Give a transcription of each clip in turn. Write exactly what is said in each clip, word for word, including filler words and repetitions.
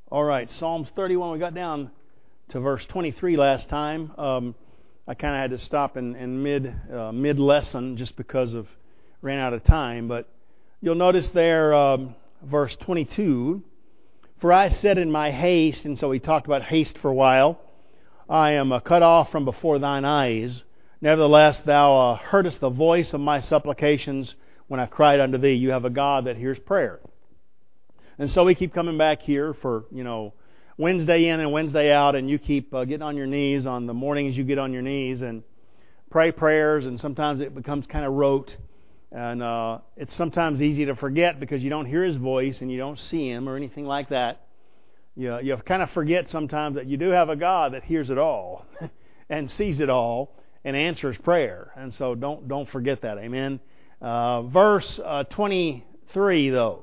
All right, Psalms thirty-one. We got down to verse twenty-three last time. Um, I kind of had to stop in, in mid uh, mid lesson just because of ran out of time. But you'll notice there, um, verse twenty-two. For I said in my haste, and so he talked about haste for a while. I am uh, cut off from before thine eyes. Nevertheless, thou uh, heardest the voice of my supplications when I cried unto thee. You have a God that hears prayer. And so we keep coming back here for, you know, Wednesday in and Wednesday out, and you keep uh, getting on your knees on the mornings you get on your knees and pray prayers, and sometimes it becomes kind of rote. And uh, it's sometimes easy to forget because you don't hear His voice and you don't see Him or anything like that. You, you kind of forget sometimes that you do have a God that hears it all and sees it all and answers prayer. And so don't don't forget that. Amen. Uh, verse uh, twenty-three, though.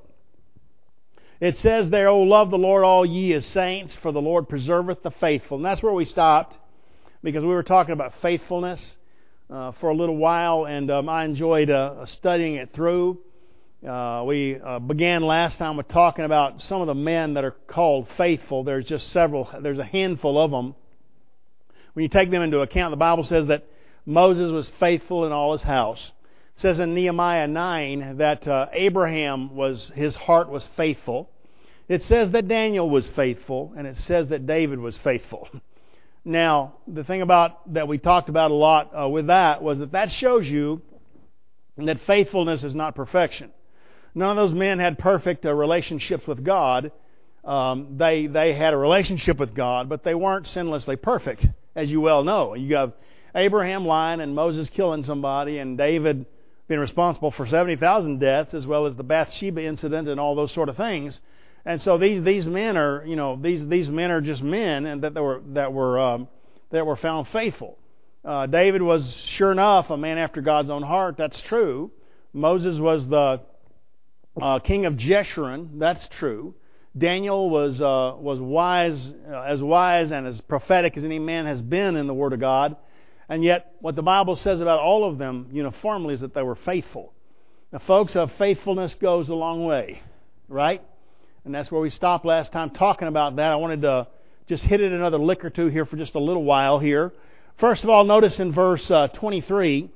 It says there, O love the Lord, all ye His saints, for the Lord preserveth the faithful. And that's where we stopped because we were talking about faithfulness uh, for a little while, and um, I enjoyed uh, studying it through. Uh, we uh, began last time with talking about some of the men that are called faithful. There's just several, there's a handful of them. When you take them into account, the Bible says that Moses was faithful in all his house. It says in Nehemiah nine that uh, Abraham was, his heart was faithful. It says that Daniel was faithful, and it says that David was faithful. Now, the thing about that we talked about a lot uh, with that was that that shows you that faithfulness is not perfection. None of those men had perfect uh, relationships with God. Um, they they had a relationship with God, but they weren't sinlessly perfect, as you well know. You have Abraham lying and Moses killing somebody, and David being responsible for seventy thousand deaths, as well as the Bathsheba incident and all those sort of things. And so these these men are, you know, these these men are just men, and that they were that were um, that were found faithful. Uh, David was sure enough a man after God's own heart. That's true. Moses was the uh, king of Jeshurun. That's true. Daniel was uh, was wise, uh, as wise and as prophetic as any man has been in the Word of God. And yet, what the Bible says about all of them uniformly is that they were faithful. Now, folks, uh, faithfulness goes a long way, right? And that's where we stopped last time talking about that. I wanted to just hit it another lick or two here for just a little while here. First of all, notice in verse uh, twenty-three,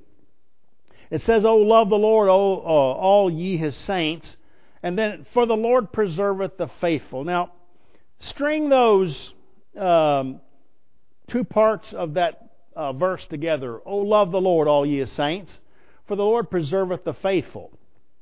it says, O love the Lord, O uh, all ye His saints. And then, for the Lord preserveth the faithful. Now, string those um, two parts of that uh, verse together. O love the Lord, all ye His saints, for the Lord preserveth the faithful.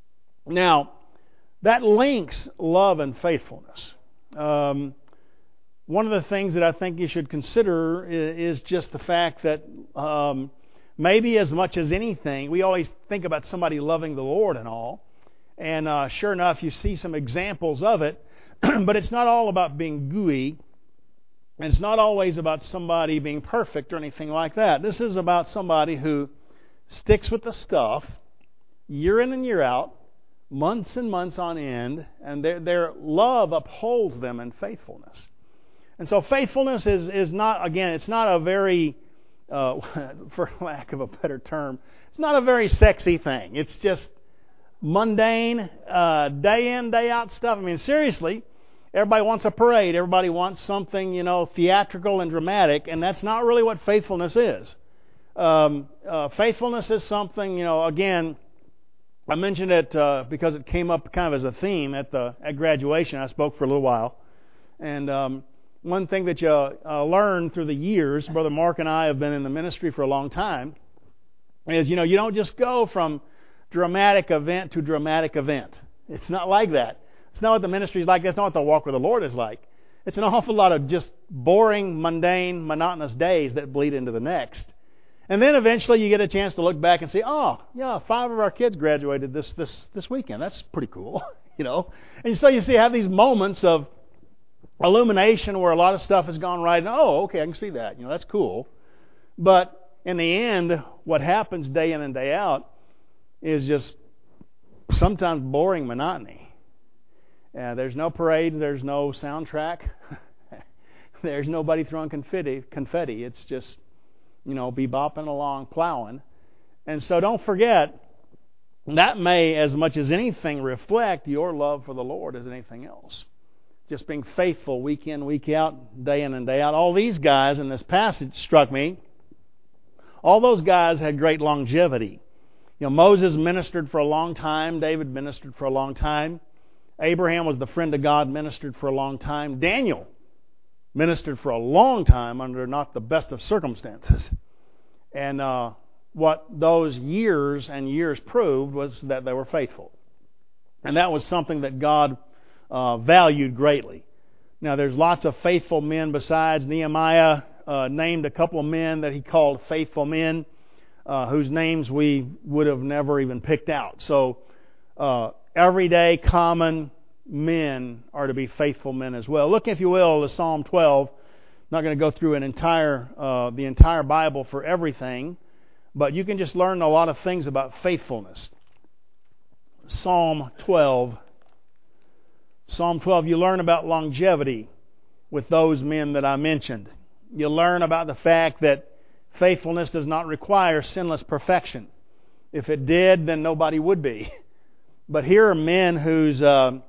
Now, that links love and faithfulness. Um, one of the things that I think you should consider is, is just the fact that um, maybe as much as anything, we always think about somebody loving the Lord and all. And uh, sure enough, you see some examples of it. But it's not all about being gooey. And it's not always about somebody being perfect or anything like that. This is about somebody who sticks with the stuff year in and year out, months and months on end, and their, their love upholds them in faithfulness. And so faithfulness is, is not, again, it's not a very, uh, for lack of a better term, it's not a very sexy thing. It's just mundane, uh, day in, day out stuff. I mean, seriously, everybody wants a parade. Everybody wants something, you know, theatrical and dramatic, and that's not really what faithfulness is. Um, uh, faithfulness is something, you know, again, I mentioned it uh, because it came up kind of as a theme at the at graduation. I spoke for a little while. And um, one thing that you uh, learn through the years, Brother Mark and I have been in the ministry for a long time, is, you know, you don't just go from dramatic event to dramatic event. It's not like that. It's not what the ministry is like. That's not what the walk with the Lord is like. It's an awful lot of just boring, mundane, monotonous days that bleed into the next. And then eventually you get a chance to look back and say, oh, yeah, five of our kids graduated this this this weekend. That's pretty cool, you know. And so you see, have these moments of illumination where a lot of stuff has gone right. And, oh, okay, I can see that. You know, that's cool. But in the end, what happens day in and day out is just sometimes boring monotony. Uh, there's no parades. There's no soundtrack. There's nobody throwing confetti. Confetti. It's just, you know, be bopping along, plowing. And so don't forget, that may, as much as anything, reflect your love for the Lord as anything else. just being faithful week in, week out, day in and day out. All these guys in this passage struck me. All those guys had great longevity. You know, Moses ministered for a long time. David ministered for a long time. Abraham was the friend of God, ministered for a long time. Daniel ministered for a long time under not the best of circumstances. And uh, what those years and years proved was that they were faithful. And that was something that God uh, valued greatly. Now, there's lots of faithful men besides. Nehemiah uh, named a couple of men that he called faithful men, uh, whose names we would have never even picked out. So, uh, everyday, common men are to be faithful men as well. Look, if you will, to Psalm twelve. I'm not going to go through an entire uh, the entire Bible for everything, but you can just learn a lot of things about faithfulness. Psalm twelve. Psalm twelve, you learn about longevity with those men that I mentioned. You learn about the fact that faithfulness does not require sinless perfection. If it did, then nobody would be. But here are men whose uh,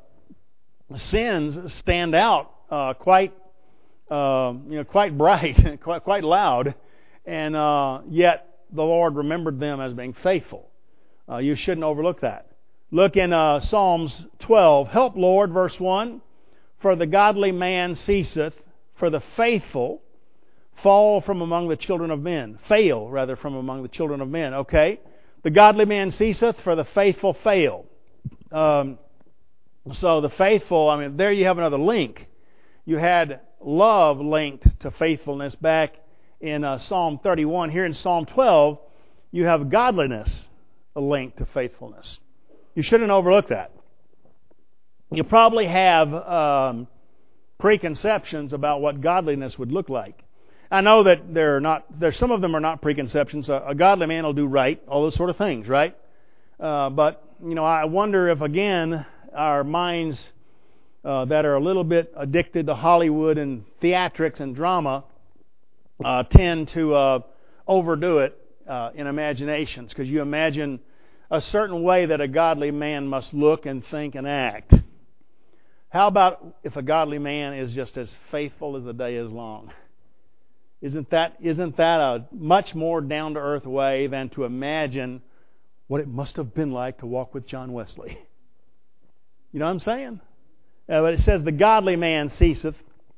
sins stand out uh, quite, uh, you know, quite bright, quite, quite loud, and uh, yet the Lord remembered them as being faithful. Uh, you shouldn't overlook that. Look in uh, Psalms twelve. Help, Lord, verse one. For the godly man ceaseth, for the faithful fall from among the children of men. Fail, rather, from among the children of men. Okay? The godly man ceaseth, for the faithful fail. Um, so the faithful, I mean, there you have another link. You had love linked to faithfulness back in uh, Psalm thirty-one. Here in Psalm twelve, you have godliness linked to faithfulness. You shouldn't overlook that. You probably have um, preconceptions about what godliness would look like. I know that there are not. There some of them are not preconceptions. A, a godly man will do right, all those sort of things, right? Uh, but you know, I wonder if again our minds uh, that are a little bit addicted to Hollywood and theatrics and drama uh, tend to uh, overdo it uh, in imaginations, because you imagine a certain way that a godly man must look and think and act. How about if a godly man is just as faithful as the day is long? Isn't that isn't that a much more down-to-earth way than to imagine what it must have been like to walk with John Wesley? You know what I'm saying? Uh, but it says, the godly man ceaseth,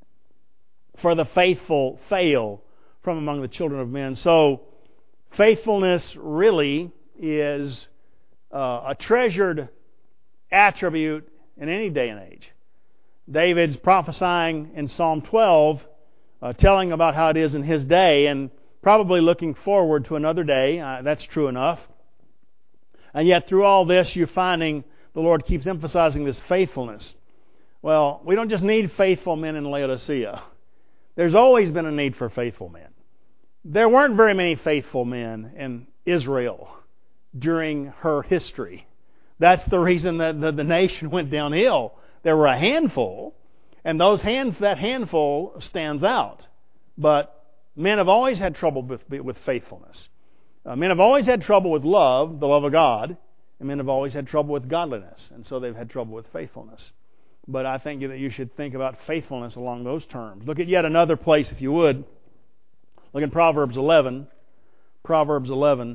for the faithful fail from among the children of men. So, faithfulness really is uh, a treasured attribute in any day and age. David's prophesying in Psalm twelve, uh, telling about how it is in his day, and probably looking forward to another day. Uh, that's true enough. And yet, through all this, you're finding the Lord keeps emphasizing this faithfulness. Well, we don't just need faithful men in Laodicea. There's always been a need for faithful men. There weren't very many faithful men in Israel during her history. That's the reason that the, the nation went downhill. There were a handful, and those hand, that handful stands out. But men have always had trouble with, with faithfulness. Uh, men have always had trouble with love, the love of God, and men have always had trouble with godliness, and so they've had trouble with faithfulness. But I think that you should think about faithfulness along those terms. Look at yet another place, if you would. Look in Proverbs eleven. Proverbs eleven.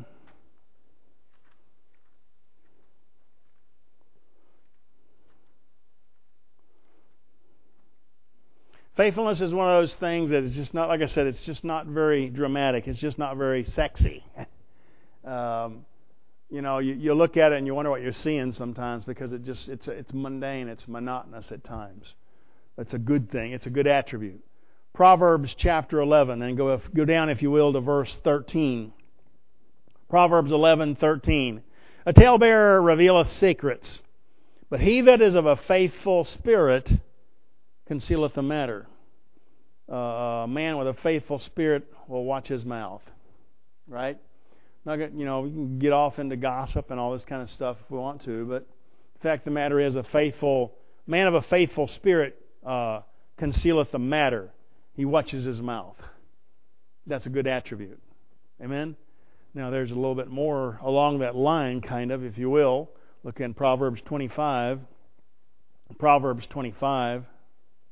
Faithfulness is one of those things that is just not, like I said, it's just not very dramatic. It's just not very sexy. um, you know, you, you look at it and you wonder what you're seeing sometimes, because it just it's it's mundane, it's monotonous at times. That's a good thing. It's a good attribute. Proverbs chapter eleven, and go go down, if you will, to verse thirteen. Proverbs eleven thirteen. A talebearer revealeth secrets, but he that is of a faithful spirit concealeth the matter. Uh, a man with a faithful spirit will watch his mouth. Right? Not, you know, we can get off into gossip and all this kind of stuff if we want to, but the fact of the matter is, a faithful man of a faithful spirit uh, concealeth the matter. He watches his mouth. That's a good attribute. Amen? Now, there's a little bit more along that line, kind of, if you will. Look in Proverbs twenty-five. Proverbs twenty-five.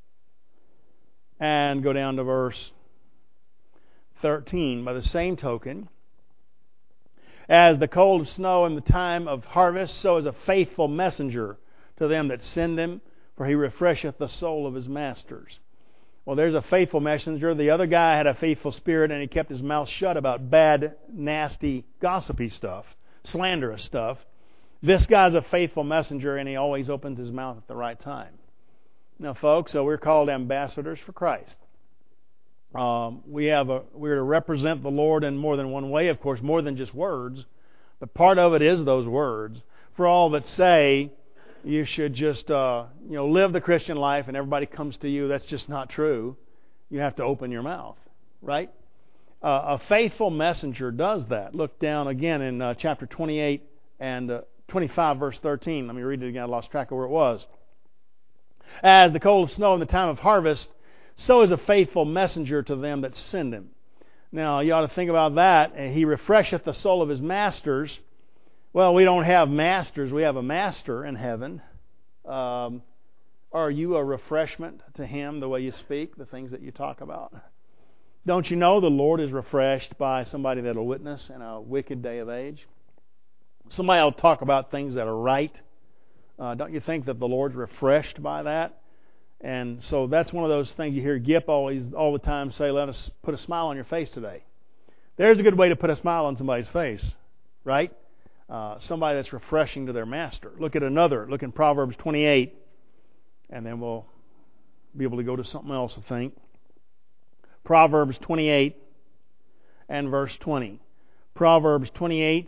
And go down to verse thirteen. By the same token, as the cold of snow in the time of harvest, so is a faithful messenger to them that send him, for he refresheth the soul of his masters. Well, there's a faithful messenger. The other guy had a faithful spirit, and he kept his mouth shut about bad, nasty, gossipy stuff, slanderous stuff. This guy's a faithful messenger, and he always opens his mouth at the right time. Now, folks, so we're called ambassadors for Christ. Um, we have a, we're to represent the Lord in more than one way, of course, more than just words. But part of it is those words. For all that say you should just uh, you know live the Christian life and everybody comes to you, that's just not true. You have to open your mouth, right? Uh, a faithful messenger does that. Look down again in uh, chapter twenty-eight and uh, twenty-five, verse thirteen. Let me read it again. I lost track of where it was. As the cold of snow in the time of harvest, so is a faithful messenger to them that send him. Now, you ought to think about that. He refresheth the soul of his masters. Well, we don't have masters. We have a master in heaven. Um, are you a refreshment to him, the way you speak, the things that you talk about? Don't you know the Lord is refreshed by somebody that will witness in a wicked day of age? Somebody will talk about things that are right. Uh, don't you think that the Lord's refreshed by that? And so that's one of those things you hear Gip always all the time say, let us put a smile on your face today. There's a good way to put a smile on somebody's face, right? Uh, somebody that's refreshing to their master. Look at another. Look in Proverbs twenty-eight, and then we'll be able to go to something else, I think. Proverbs twenty-eight and verse twenty. Proverbs twenty-eight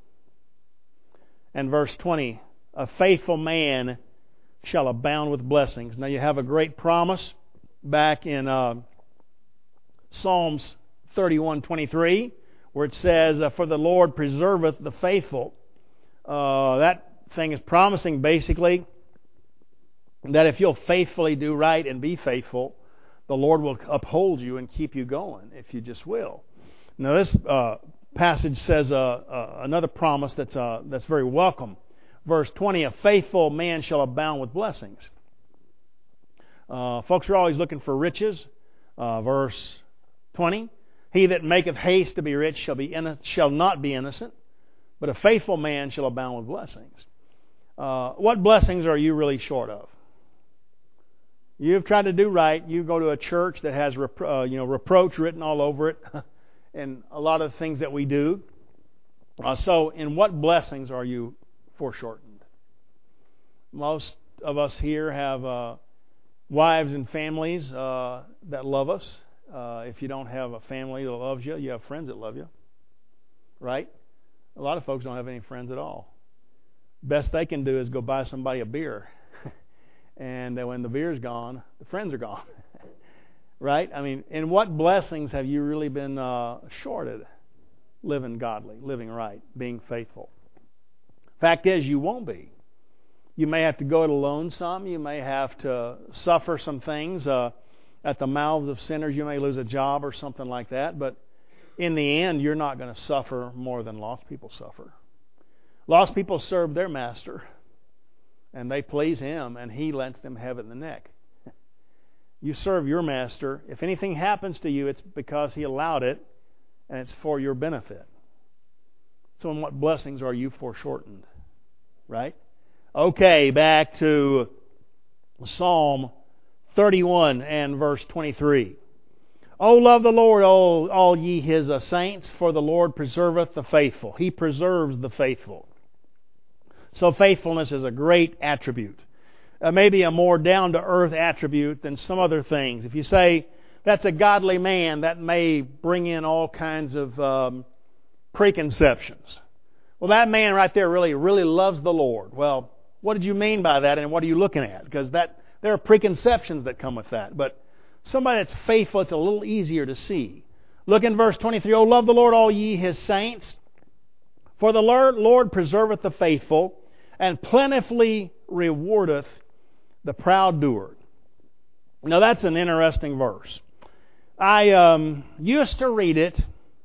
and verse twenty. A faithful man shall abound with blessings. Now you have a great promise back in uh, Psalms thirty-one twenty-three, where it says, uh, for the Lord preserveth the faithful. Uh, that thing is promising basically that if you'll faithfully do right and be faithful, the Lord will uphold you and keep you going if you just will. Now this uh, passage says uh, uh, another promise that's uh, that's very welcome. Verse twenty, a faithful man shall abound with blessings. Uh, folks are always looking for riches. Uh, verse twenty, he that maketh haste to be rich shall be inno- shall not be innocent, but a faithful man shall abound with blessings. Uh, what blessings are you really short of? You've tried to do right. You go to a church that has repro- uh, you know reproach written all over it, and a lot of the things that we do. Uh, so, in what blessings are you foreshortened? Most of us here have uh, wives and families uh, that love us. Uh, if you don't have a family that loves you, you have friends that love you, right? A lot of folks don't have any friends at all. Best they can do is go buy somebody a beer, and when the beer's gone, the friends are gone, right? I mean, in what blessings have you really been uh, shorted? Living godly, living right, being faithful. Fact is, you won't be. You may have to go it alone some. You may have to suffer some things uh, at the mouths of sinners. You may lose a job or something like that. But in the end, you're not going to suffer more than lost people suffer. Lost people serve their master, and they please him, and he lets them have it in the neck. You serve your master. If anything happens to you, it's because he allowed it, and it's for your benefit. So in what blessings are you foreshortened? Right? Okay, back to Psalm thirty-one and verse twenty-three. O love the Lord, all, all ye his uh, saints, for the Lord preserveth the faithful. He preserves the faithful. So faithfulness is a great attribute. Uh, maybe a more down-to-earth attribute than some other things. If you say that's a godly man, that may bring in all kinds of um, preconceptions. Well, that man right there really, really loves the Lord. Well, what did you mean by that, and what are you looking at? Because that there are preconceptions that come with that. But somebody that's faithful, it's a little easier to see. Look in verse twenty-three. O love the Lord, all ye his saints, for the Lord preserveth the faithful, and plentifully rewardeth the proud doer. Now that's an interesting verse. I um, used to read it.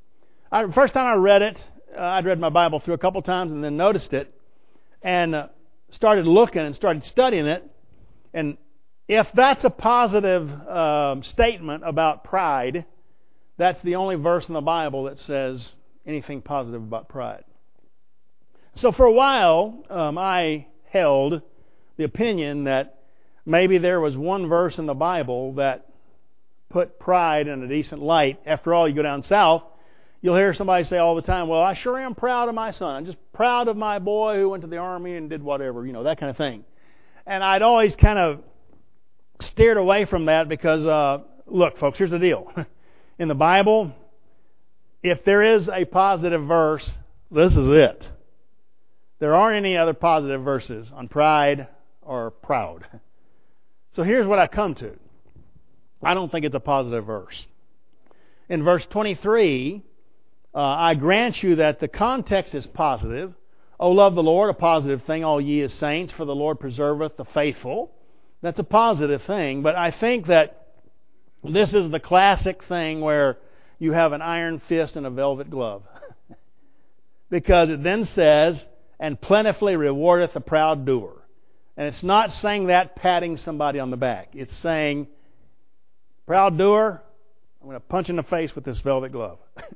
I, first time I read it, uh, I'd read my Bible through a couple times and then noticed it, and uh, started looking and started studying it. And if that's a positive uh, statement about pride, that's the only verse in the Bible that says anything positive about pride. So for a while, um, I held the opinion that maybe there was one verse in the Bible that put pride in a decent light. After all, you go down south, you'll hear somebody say all the time, well, I sure am proud of my son. I'm just proud of my boy who went to the army and did whatever, you know, that kind of thing. And I'd always kind of steered away from that because, uh, look, folks, here's the deal. In the Bible, if there is a positive verse, this is it. There aren't any other positive verses on pride or proud. So here's what I come to. I don't think it's a positive verse. In verse twenty-three, uh, I grant you that the context is positive. O love the Lord, a positive thing, all ye as saints, for the Lord preserveth the faithful. That's a positive thing, but I think that this is the classic thing where you have an iron fist and a velvet glove. Because it then says, and plentifully rewardeth the proud doer. And it's not saying that patting somebody on the back. It's saying, proud doer, I'm going to punch in the face with this velvet glove.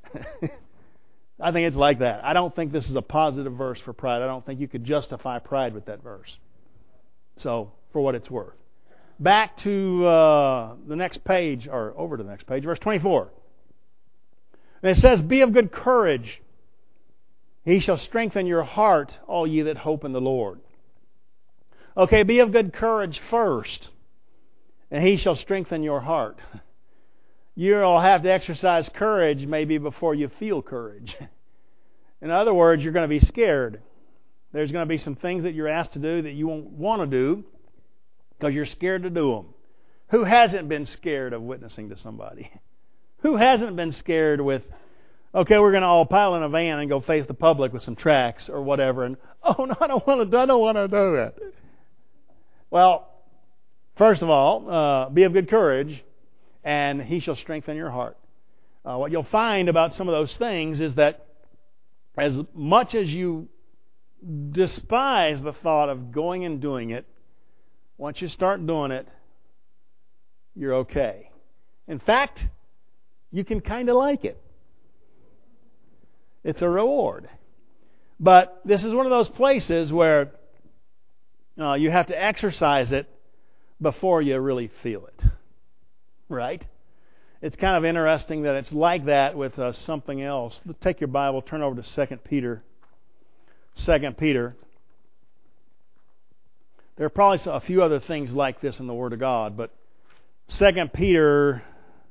I think it's like that. I don't think this is a positive verse for pride. I don't think you could justify pride with that verse. So, for what it's worth. Back to uh, the next page, or over to the next page, verse twenty-four. And it says, be of good courage. He shall strengthen your heart, all ye that hope in the Lord. Okay, be of good courage first, and He shall strengthen your heart. You'll have to exercise courage maybe before you feel courage. In other words, you're going to be scared. There's going to be some things that you're asked to do that you won't want to do because you're scared to do them. Who hasn't been scared of witnessing to somebody? Who hasn't been scared with, okay, we're going to all pile in a van and go face the public with some tracts or whatever, and oh no, I don't want to. I don't want to do that. Well, first of all, uh, be of good courage, and He shall strengthen your heart. Uh, what you'll find about some of those things is that as much as you despise the thought of going and doing it, once you start doing it, you're okay. In fact, you can kind of like it. It's a reward. But this is one of those places where uh, you have to exercise it before you really feel it. Right? It's kind of interesting that it's like that with uh, something else. Take your Bible, turn over to Second Peter. Second Peter. There are probably a few other things like this in the Word of God, but Second Peter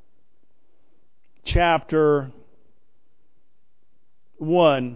chapter one,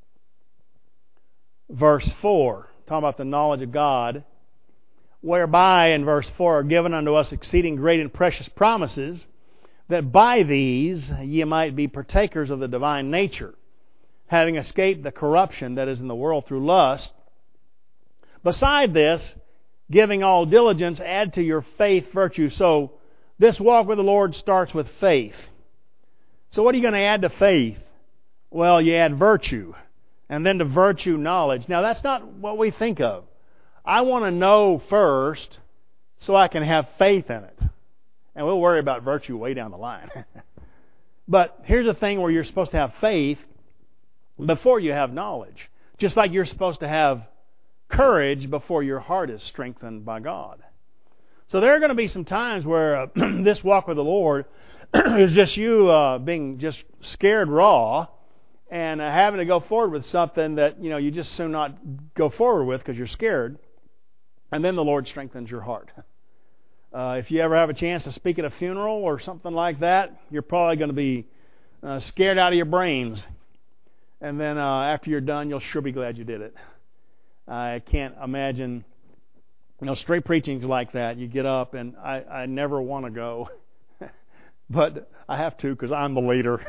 verse four, talking about the knowledge of God, whereby, in verse four, are given unto us exceeding great and precious promises, that by these ye might be partakers of the divine nature, having escaped the corruption that is in the world through lust. Beside this, giving all diligence, add to your faith virtue. So, this walk with the Lord starts with faith. So what are you going to add to faith? Well, you add virtue. And then to virtue, knowledge. Now, that's not what we think of. I want to know first so I can have faith in it. And we'll worry about virtue way down the line. But here's the thing where you're supposed to have faith before you have knowledge. Just like you're supposed to have courage before your heart is strengthened by God. So there are going to be some times where uh, this walk with the Lord is just you uh, being just scared raw and uh, having to go forward with something that you know you just soon not go forward with because you're scared. And then the Lord strengthens your heart. Uh, if you ever have a chance to speak at a funeral or something like that, you're probably going to be uh, scared out of your brains. And then uh, after you're done, you'll sure be glad you did it. I can't imagine, you know, straight preaching's like that. You get up, and I, I never want to go, but I have to because I'm the leader.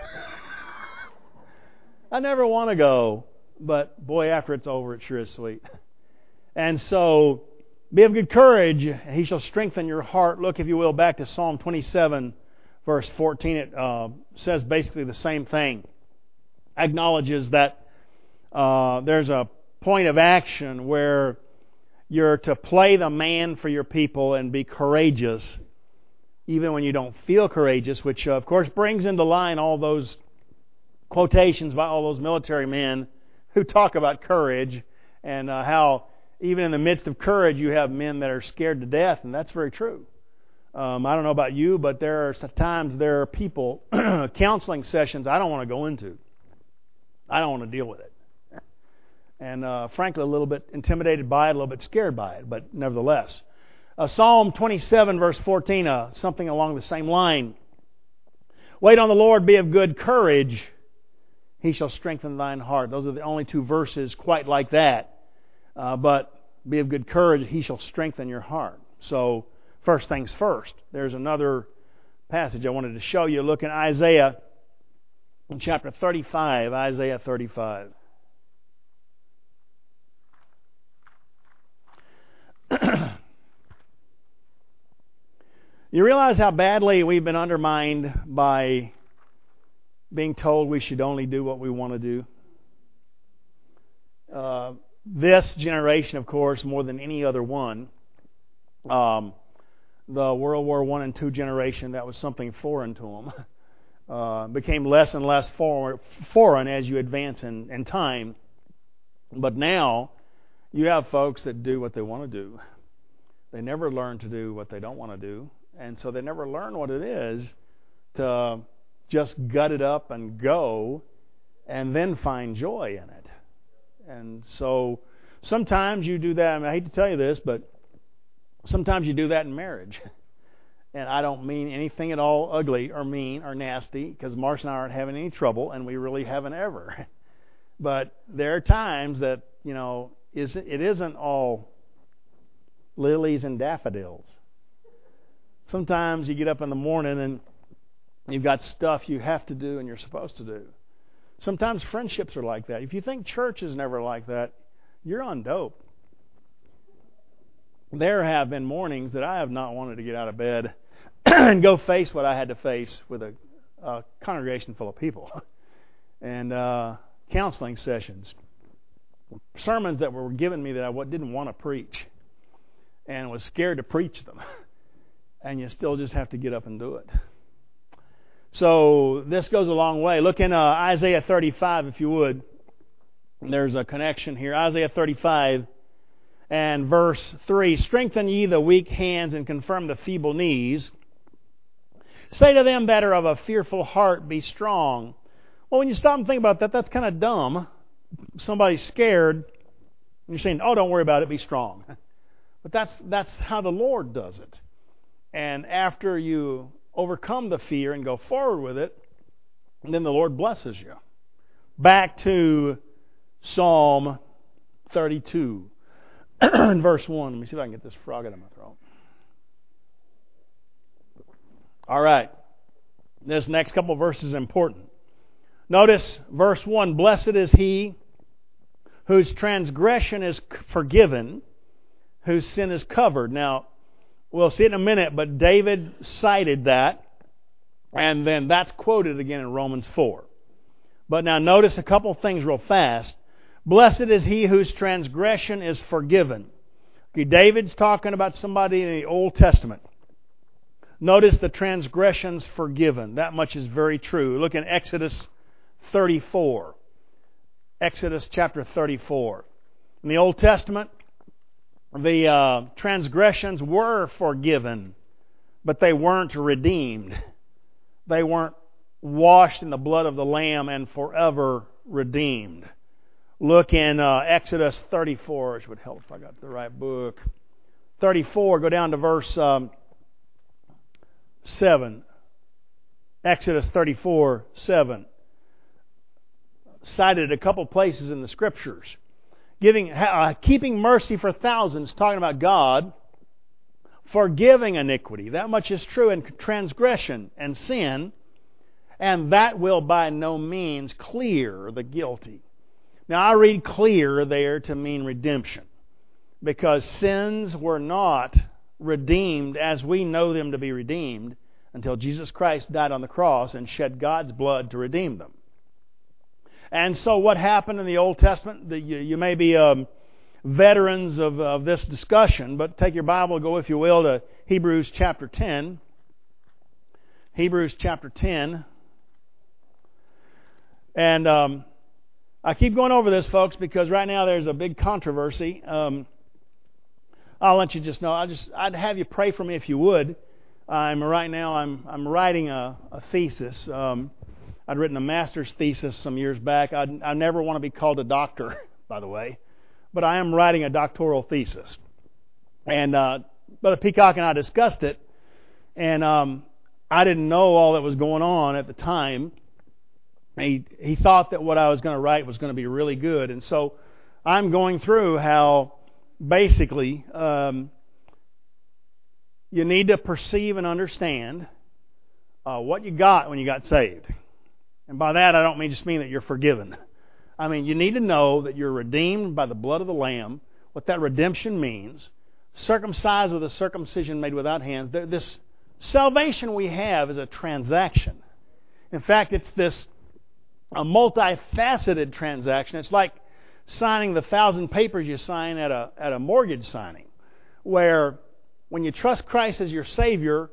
I never want to go, but boy, after it's over, it sure is sweet. And so, be of good courage. He shall strengthen your heart. Look, if you will, back to Psalm twenty-seven, verse fourteen. It uh, says basically the same thing. Acknowledges that uh, there's a point of action where You're to play the man for your people and be courageous, even when you don't feel courageous, which, uh, of course, brings into line all those quotations by all those military men who talk about courage and uh, how even in the midst of courage you have men that are scared to death, and that's very true. Um, I don't know about you, but there are times there are people, counseling sessions I don't want to go into. I don't want to deal with it. And uh, frankly, a little bit intimidated by it, a little bit scared by it, but nevertheless. Uh, Psalm twenty-seven, verse fourteen, uh, something along the same line. Wait on the Lord, be of good courage. He shall strengthen thine heart. Those are the only two verses quite like that. Uh, but be of good courage, He shall strengthen your heart. So, first things first. There's another passage I wanted to show you. Look in Isaiah, in chapter thirty-five. Isaiah thirty-five. You realize how badly we've been undermined by being told we should only do what we want to do? Uh, this generation, of course, more than any other one, um, the World War One and Two generation, that was something foreign to them, uh, became less and less for, foreign as you advance in, in time. But now, you have folks that do what they want to do. They never learn to do what they don't want to do. And so they never learn what it is to just gut it up and go and then find joy in it. And so sometimes you do that. I mean, I hate to tell you this, but sometimes you do that in marriage. And I don't mean anything at all ugly or mean or nasty, because Marcia and I aren't having any trouble, and we really haven't ever. But there are times that, you know, is it isn't all lilies and daffodils. Sometimes you get up in the morning and you've got stuff you have to do and you're supposed to do. Sometimes friendships are like that. If you think church is never like that, you're on dope. There have been mornings that I have not wanted to get out of bed and go face what I had to face with a, a congregation full of people. And uh, counseling sessions. Sermons that were given me that I didn't want to preach and was scared to preach them. And you still just have to get up and do it. So this goes a long way. Look in uh, Isaiah thirty-five, if you would. There's a connection here. Isaiah thirty-five and verse three. Strengthen ye the weak hands and confirm the feeble knees. Say to them that are of a fearful heart, be strong. Well, when you stop and think about that, that's kind of dumb. Somebody's scared, and you're saying, oh, don't worry about it, be strong. But that's that's how the Lord does it. And after you overcome the fear and go forward with it, then the Lord blesses you. Back to Psalm thirty-two, verse one. Let me see if I can get this frog out of my throat. All right. This next couple of verses is important. Notice verse one, blessed is he whose transgression is forgiven, whose sin is covered. Now, we'll see it in a minute, but David cited that, and then that's quoted again in Romans four. But now notice a couple of things real fast. Blessed is he whose transgression is forgiven. Okay, David's talking about somebody in the Old Testament. Notice the transgressions forgiven. That much is very true. Look in Exodus thirty-four. Exodus chapter thirty-four. In the Old Testament, the uh, transgressions were forgiven, but they weren't redeemed. They weren't washed in the blood of the Lamb and forever redeemed. Look in uh, Exodus thirty-four, which would help if I got the right book. thirty-four, go down to verse um, seven. Exodus thirty-four, seven. Cited a couple places in the Scriptures. Giving, uh, keeping mercy for thousands, talking about God. Forgiving iniquity. That much is true in transgression and sin. And that will by no means clear the guilty. Now I read clear there to mean redemption. Because sins were not redeemed as we know them to be redeemed until Jesus Christ died on the cross and shed God's blood to redeem them. And so what happened in the Old Testament, the, you, you may be um, veterans of, of this discussion, but take your Bible, go if you will to Hebrews chapter ten. Hebrews chapter ten. And um, I keep going over this, folks, because right now there's a big controversy. Um, I'll let you just know. I just I'd have you pray for me if you would. I'm right now. I'm I'm writing a, a thesis. Um, I'd written a master's thesis some years back. I'd, I never want to be called a doctor, by the way, but I am writing a doctoral thesis. And uh, Brother Peacock and I discussed it, and um, I didn't know all that was going on at the time. He he thought that what I was going to write was going to be really good, and so I'm going through how basically um, you need to perceive and understand uh, what you got when you got saved. And by that, I don't mean just mean that you're forgiven. I mean, you need to know that you're redeemed by the blood of the Lamb, what that redemption means, circumcised with a circumcision made without hands. This salvation we have is a transaction. In fact, it's this a multifaceted transaction. It's like signing the thousand papers you sign at a at a mortgage signing, where when you trust Christ as your Savior,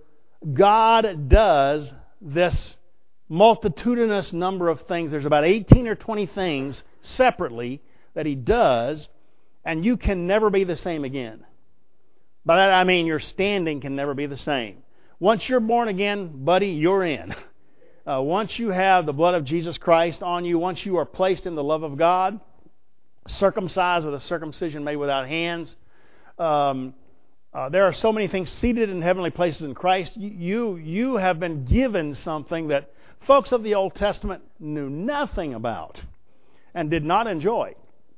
God does this multitudinous number of things. There's about eighteen or twenty things separately that He does, and you can never be the same again. By that I mean your standing can never be the same. Once you're born again, buddy, you're in. Uh, once you have the blood of Jesus Christ on you, once you are placed in the love of God, circumcised with a circumcision made without hands, um, uh, there are so many things seated in heavenly places in Christ. You, you you have been given something that folks of the Old Testament knew nothing about and did not enjoy.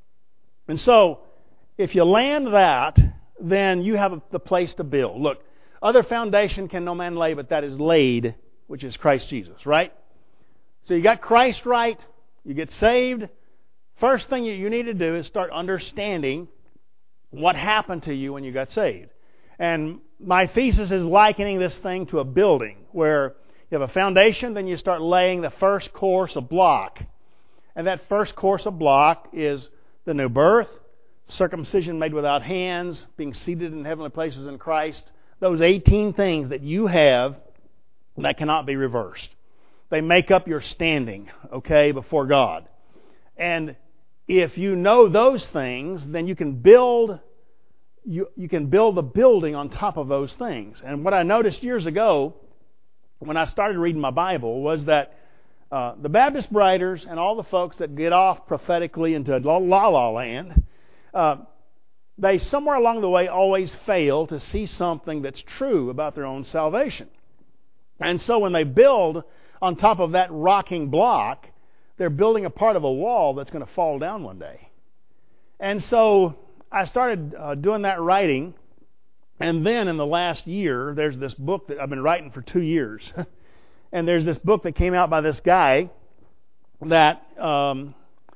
And so, if you land that, then you have the place to build. Look, other foundation can no man lay, but that is laid, which is Christ Jesus, right? So you got Christ right, you get saved. First thing you need to do is start understanding what happened to you when you got saved. And my thesis is likening this thing to a building where you have a foundation, then you start laying the first course of block. And that first course of block is the new birth, circumcision made without hands, being seated in heavenly places in Christ. Those eighteen things that you have that cannot be reversed. They make up your standing, okay, before God. And if you know those things, then you can build you, you can build the building on top of those things. And what I noticed years ago when I started reading my Bible was that uh, the Baptist writers and all the folks that get off prophetically into la-la land, uh, they somewhere along the way always fail to see something that's true about their own salvation. And so when they build on top of that rocking block, they're building a part of a wall that's going to fall down one day. And so I started uh, doing that writing, and then in the last year, there's this book that I've been writing for two years. And there's this book that came out by this guy that um,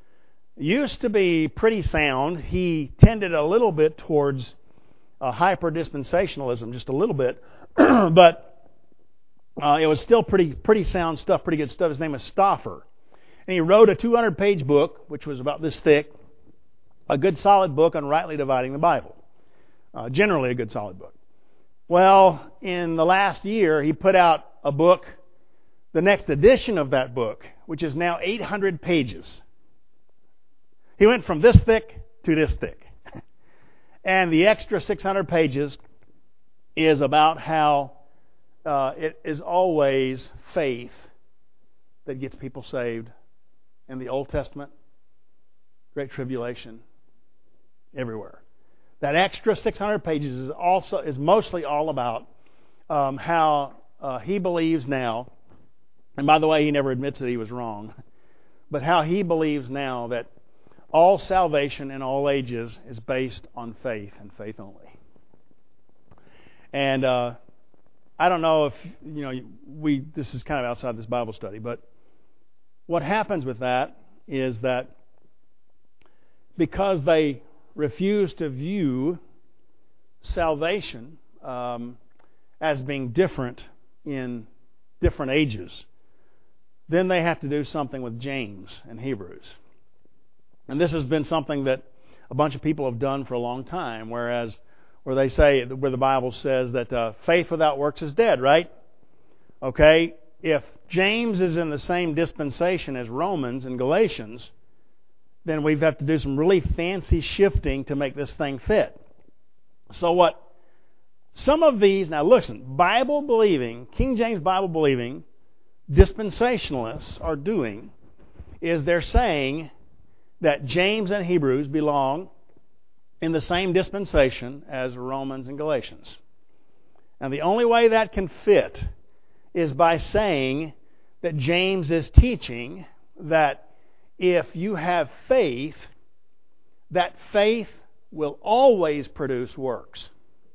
used to be pretty sound. He tended a little bit towards uh, hyper-dispensationalism, just a little bit. But Uh, it was still pretty pretty sound stuff, pretty good stuff. His name is Stauffer. And he wrote a two hundred page book, which was about this thick, a good solid book on rightly dividing the Bible. Uh, generally a good solid book. Well, in the last year, he put out a book, the next edition of that book, which is now eight hundred pages. He went from this thick to this thick. And the extra six hundred pages is about how Uh, it is always faith that gets people saved in the Old Testament, Great Tribulation, everywhere. That extra six hundred pages is also is mostly all about um, how uh, he believes now, and by the way, he never admits that he was wrong, but how he believes now that all salvation in all ages is based on faith and faith only. And uh, I don't know if, you know, we this is kind of outside this Bible study, but what happens with that is that because they refuse to view salvation um, as being different in different ages, then they have to do something with James and Hebrews. And this has been something that a bunch of people have done for a long time, whereas where they say, where the Bible says that uh, faith without works is dead, right? Okay, if James is in the same dispensation as Romans and Galatians, then we have to do some really fancy shifting to make this thing fit. So what some of these, now listen, Bible-believing, King James Bible-believing dispensationalists are doing is they're saying that James and Hebrews belong in the same dispensation as Romans and Galatians. And the only way that can fit is by saying that James is teaching that if you have faith, that faith will always produce works.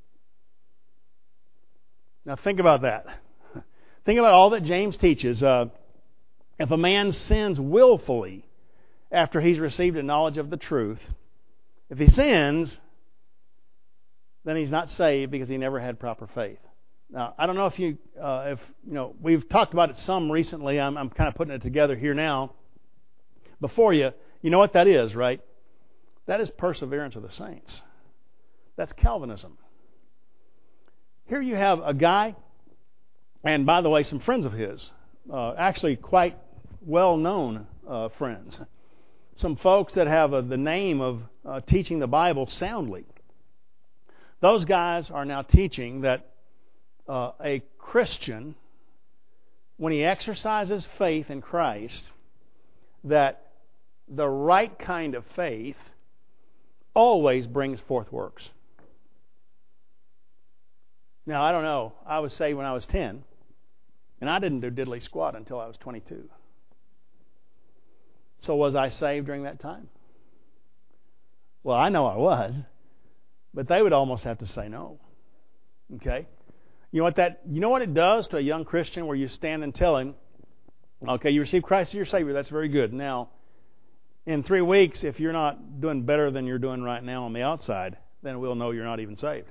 Now think about that. Think about all that James teaches. Uh, if a man sins willfully after he's received a knowledge of the truth, if he sins, then he's not saved because he never had proper faith. Now, I don't know if you, uh, if you know, we've talked about it some recently. I'm, I'm kind of putting it together here now before you. You know what that is, right? That is perseverance of the saints. That's Calvinism. Here you have a guy, and by the way, some friends of his, uh, actually quite well-known uh, friends. Some folks that have uh, the name of uh, teaching the Bible soundly. Those guys are now teaching that uh, a Christian, when he exercises faith in Christ, that the right kind of faith always brings forth works. Now, I don't know. I was saved when I was ten, and I didn't do diddly squat until I was twenty-two. So was I saved during that time? Well, I know I was, but they would almost have to say no. Okay? You know what that? You know what it does to a young Christian where you stand and tell him, okay, you receive Christ as your Savior. That's very good. Now, in three weeks, if you're not doing better than you're doing right now on the outside, then we'll know you're not even saved.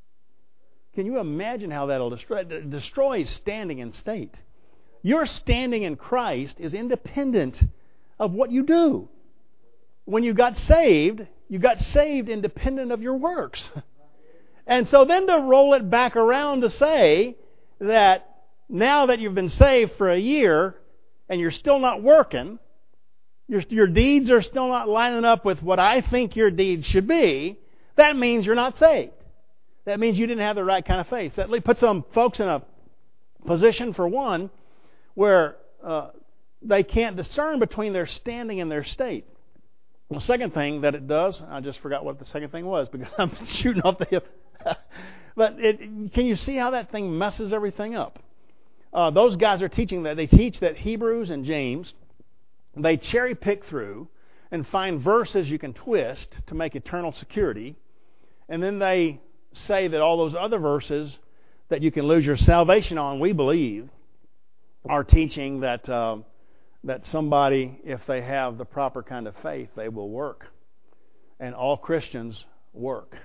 Can you imagine how that'll destroy? It destroys standing in state. Your standing in Christ is independent of what you do. When you got saved, you got saved independent of your works. And so then to roll it back around to say that now that you've been saved for a year and you're still not working, your, your deeds are still not lining up with what I think your deeds should be, that means you're not saved. That means you didn't have the right kind of faith. That puts some folks in a position, for one, where uh, they can't discern between their standing and their state. The second thing that it does, I just forgot what the second thing was because I'm shooting off the hip. But it, can you see how that thing messes everything up? Uh, those guys are teaching that. They teach that Hebrews and James, they cherry pick through and find verses you can twist to make eternal security. And then they say that all those other verses that you can lose your salvation on, we believe, are teaching that uh, that somebody, if they have the proper kind of faith, they will work. And all Christians work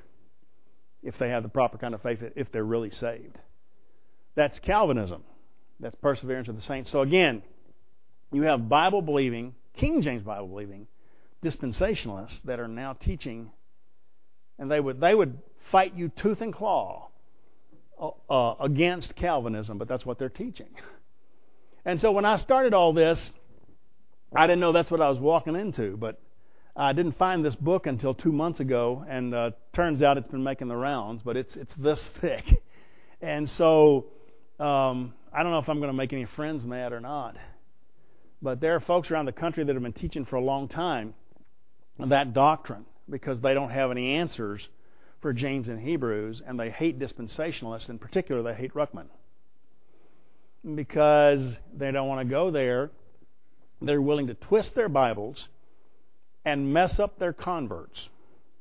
if they have the proper kind of faith, if they're really saved. That's Calvinism. That's perseverance of the saints. So again, you have Bible-believing, King James Bible-believing, dispensationalists that are now teaching, and they would they would fight you tooth and claw uh, against Calvinism, but that's what they're teaching. And so when I started all this, I didn't know that's what I was walking into, but I didn't find this book until two months ago, and uh, turns out it's been making the rounds, but it's it's this thick. And so um, I don't know if I'm going to make any friends mad or not, but there are folks around the country that have been teaching for a long time that doctrine because they don't have any answers for James and Hebrews, and they hate dispensationalists. In particular, they hate Ruckman because they don't want to go there. They're willing to twist their Bibles and mess up their converts.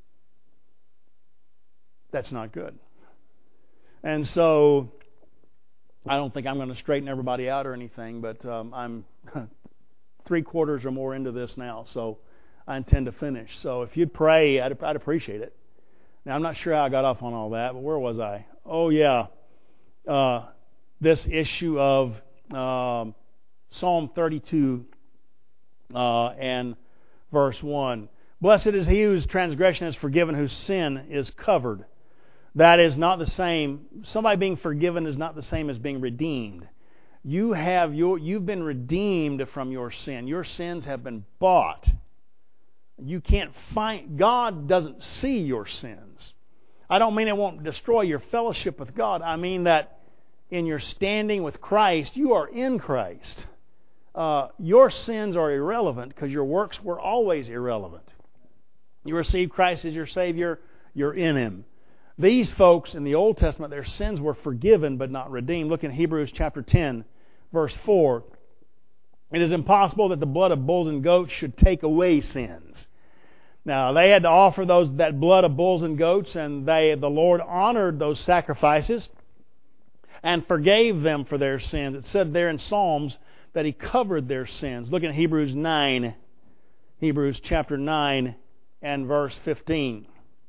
That's not good. And so I don't think I'm going to straighten everybody out or anything, but um, I'm three quarters or more into this now, so I intend to finish. So if you'd pray, I'd, I'd appreciate it. Now, I'm not sure how I got off on all that, but where was I? Oh, yeah. Uh, this issue of um, Psalm thirty-two uh, and verse one. Blessed is he whose transgression is forgiven, whose sin is covered. That is not the same. Somebody being forgiven is not the same as being redeemed. You have your, you've been redeemed from your sin. Your sins have been bought. You can't find, God doesn't see your sins. I don't mean it won't destroy your fellowship with God. I mean that in your standing with Christ, you are in Christ. Uh, your sins are irrelevant because your works were always irrelevant. You receive Christ as your Savior, you're in Him. These folks in the Old Testament, their sins were forgiven but not redeemed. Look in Hebrews chapter ten, verse four. It is impossible that the blood of bulls and goats should take away sins. Now, they had to offer those that blood of bulls and goats, and they the Lord honored those sacrifices and forgave them for their sins. It said there in Psalms that He covered their sins. Look at Hebrews nine, Hebrews chapter nine and verse fifteen.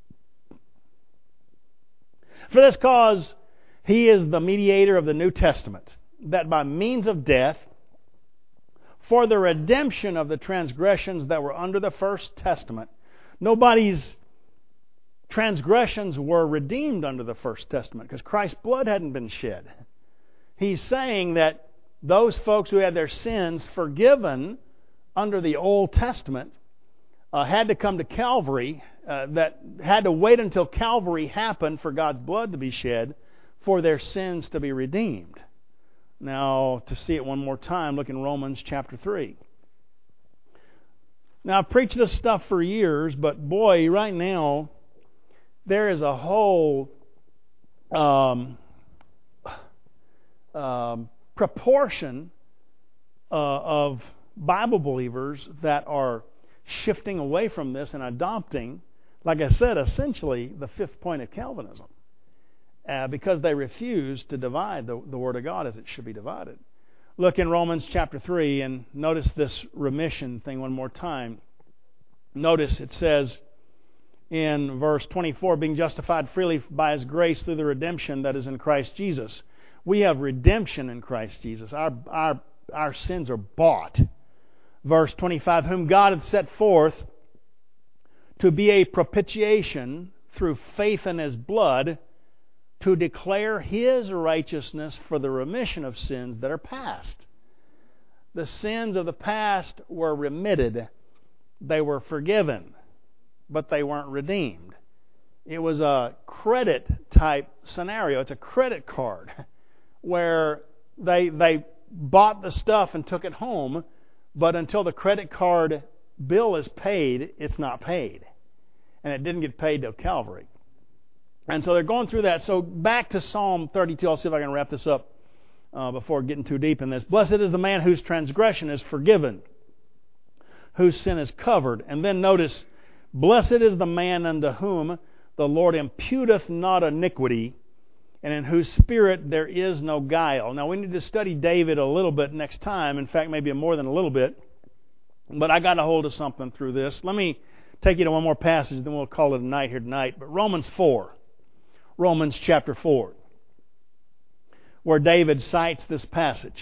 For this cause He is the mediator of the New Testament, that by means of death, for the redemption of the transgressions that were under the first testament. Nobody's transgressions were redeemed under the first testament because Christ's blood hadn't been shed. He's saying that those folks who had their sins forgiven under the Old Testament uh, had to come to Calvary, uh, that had to wait until Calvary happened for God's blood to be shed for their sins to be redeemed. Now, to see it one more time, look in Romans chapter three. Now, I've preached this stuff for years, but boy, right now, there is a whole um, um, proportion uh, of Bible believers that are shifting away from this and adopting, like I said, essentially the fifth point of Calvinism. Uh, because they refuse to divide the, the Word of God as it should be divided. Look in Romans chapter three and notice this remission thing one more time. Notice it says in verse twenty-four, being justified freely by His grace through the redemption that is in Christ Jesus. We have redemption in Christ Jesus. Our, our, our sins are bought. Verse twenty-five, whom God hath set forth to be a propitiation through faith in His blood, to declare His righteousness for the remission of sins that are past. The sins of the past were remitted. They were forgiven, but they weren't redeemed. It was a credit type scenario. It's a credit card where they they bought the stuff and took it home, but until the credit card bill is paid, it's not paid. And it didn't get paid till Calvary. And so they're going through that. So back to Psalm thirty-two. I'll see if I can wrap this up uh, before getting too deep in this. Blessed is the man whose transgression is forgiven, whose sin is covered. And then notice, blessed is the man unto whom the Lord imputeth not iniquity, and in whose spirit there is no guile. Now we need to study David a little bit next time. In fact, maybe more than a little bit. But I got a hold of something through this. Let me take you to one more passage, then we'll call it a night here tonight. But Romans four. Romans chapter four, where David cites this passage.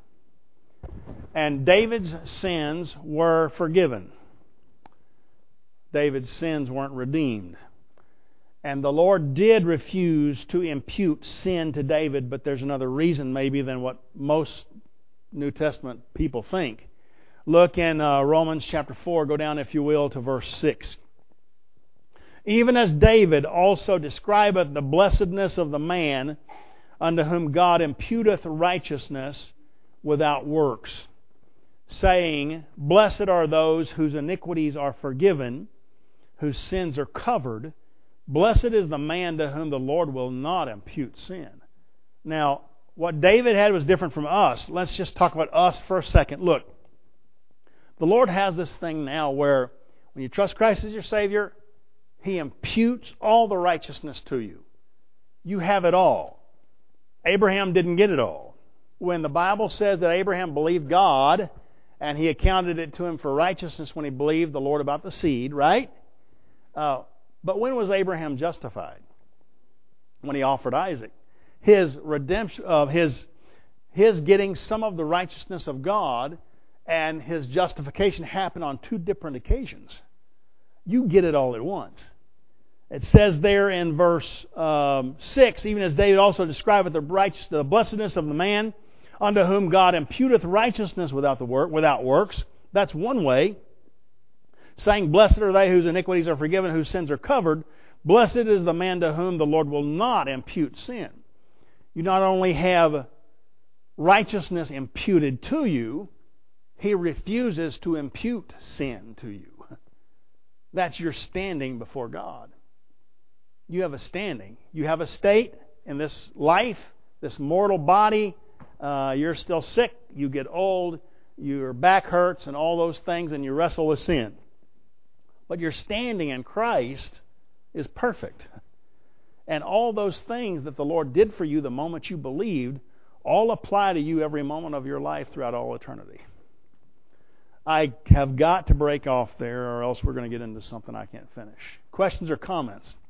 And David's sins were forgiven. David's sins weren't redeemed. And the Lord did refuse to impute sin to David, but there's another reason maybe than what most New Testament people think. Look in uh, Romans chapter four, go down if you will to verse six. Even as David also describeth the blessedness of the man unto whom God imputeth righteousness without works, saying, blessed are those whose iniquities are forgiven, whose sins are covered. Blessed is the man to whom the Lord will not impute sin. Now, what David had was different from us. Let's just talk about us for a second. Look, the Lord has this thing now where when you trust Christ as your Savior, He imputes all the righteousness to you. You have it all. Abraham didn't get it all. When the Bible says that Abraham believed God and He accounted it to him for righteousness when he believed the Lord about the seed, right? Uh, but when was Abraham justified? When he offered Isaac. His redemption of uh, his his getting some of the righteousness of God and his justification happened on two different occasions. you get it all at once. It says there in verse um, six, even as David also describeth the righteous, the blessedness of the man unto whom God imputeth righteousness without the work, without works. That's one way. Saying, blessed are they whose iniquities are forgiven, whose sins are covered. Blessed is the man to whom the Lord will not impute sin. You not only have righteousness imputed to you, He refuses to impute sin to you. That's your standing before God. You have a standing. You have a state in this life, this mortal body. Uh, you're still sick. You get old. Your back hurts and all those things, and you wrestle with sin. But your standing in Christ is perfect. And all those things that the Lord did for you the moment you believed all apply to you every moment of your life throughout all eternity. I have got to break off there, or else we're going to get into something I can't finish. Questions or comments?